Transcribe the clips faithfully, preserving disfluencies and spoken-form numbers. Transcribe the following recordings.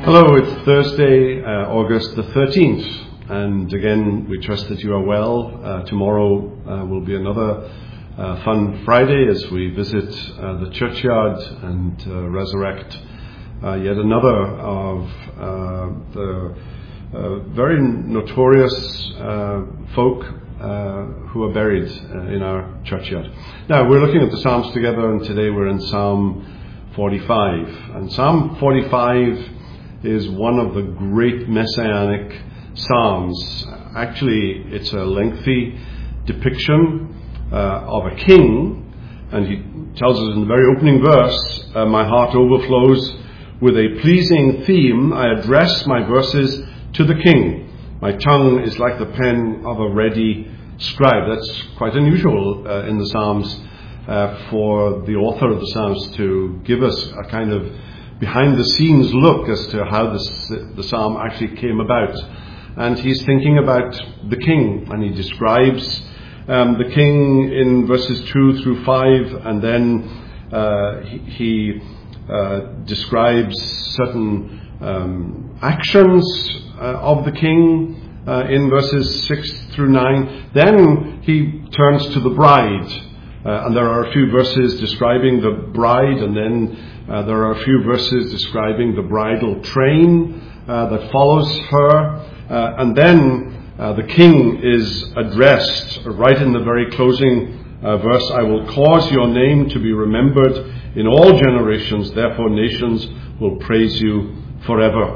Hello, it's Thursday, uh, August the thirteenth, and again we trust that you are well. Uh, tomorrow uh, will be another uh, fun Friday as we visit uh, the churchyard and uh, resurrect uh, yet another of uh, the uh, very notorious uh, folk uh, who are buried uh, in our churchyard. Now, we're looking at the Psalms together, and today we're in Psalm forty-five. And Psalm forty-five is one of the great messianic psalms. Actually, it's a lengthy depiction uh, of a king, and he tells us in the very opening verse, uh, my heart overflows with a pleasing theme. I address my verses to the king. My tongue is like the pen of a ready scribe. That's quite unusual uh, in the Psalms uh, for the author of the Psalms to give us a kind of behind-the-scenes look as to how this, the psalm actually came about. And he's thinking about the king, and he describes um, the king in verses two through five, and then uh, he, he uh, describes certain um, actions uh, of the king uh, in verses six through nine. Then he turns to the bride, uh, and there are a few verses describing the bride, and then Uh, there are a few verses describing the bridal train uh, that follows her. Uh, and then uh, the king is addressed right in the very closing uh, verse. I will cause your name to be remembered in all generations. Therefore nations will praise you forever.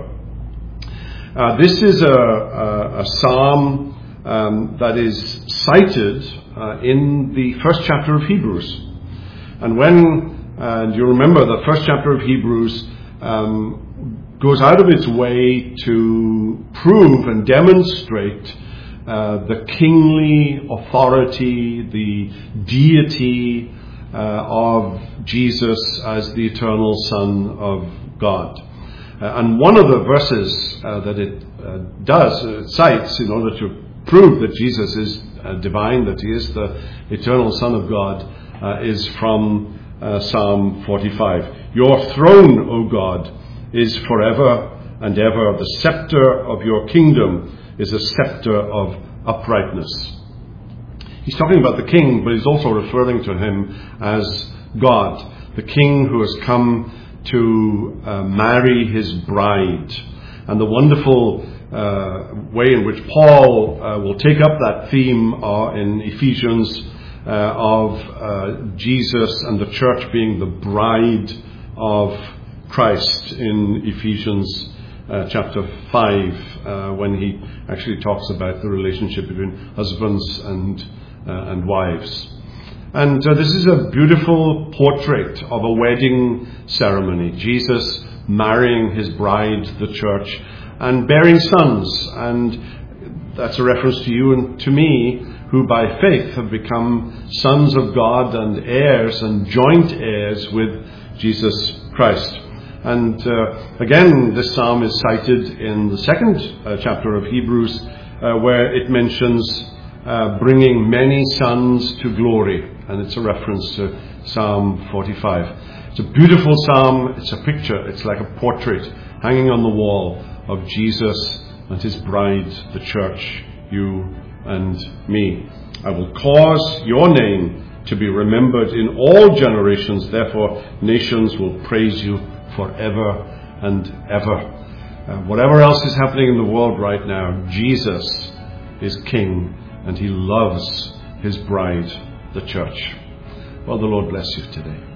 Uh, this is a, a, a psalm um, that is cited uh, in the first chapter of Hebrews. And when And you remember the first chapter of Hebrews um, goes out of its way to prove and demonstrate uh, the kingly authority, the deity uh, of Jesus as the eternal Son of God. Uh, and one of the verses uh, that it uh, does, uh, it cites in order to prove that Jesus is uh, divine, that he is the eternal Son of God, uh, is from Uh, Psalm forty-five. Your throne, O God, is forever and ever. The scepter of your kingdom is a scepter of uprightness. He's talking about the king, but he's also referring to him as God, the king who has come to uh, marry his bride. And the wonderful uh, way in which Paul uh, will take up that theme uh, in Ephesians Uh, of uh, Jesus and the church being the bride of Christ in Ephesians uh, chapter five, uh, when he actually talks about the relationship between husbands and uh, and wives. And uh, this is a beautiful portrait of a wedding ceremony. Jesus marrying his bride, the church, and bearing sons. And that's a reference to you and to me, who by faith have become sons of God and heirs and joint heirs with Jesus Christ. And uh, again, this psalm is cited in the second uh, chapter of Hebrews, uh, where it mentions uh, bringing many sons to glory. And it's a reference to Psalm forty-five. It's a beautiful psalm. It's a picture. It's like a portrait hanging on the wall of Jesus and his bride, the church, you and me. I will cause your name to be remembered in all generations. Therefore, nations will praise you forever and ever. Uh, whatever else is happening in the world right now, Jesus is King, and he loves his bride, the church. Well, the Lord bless you today.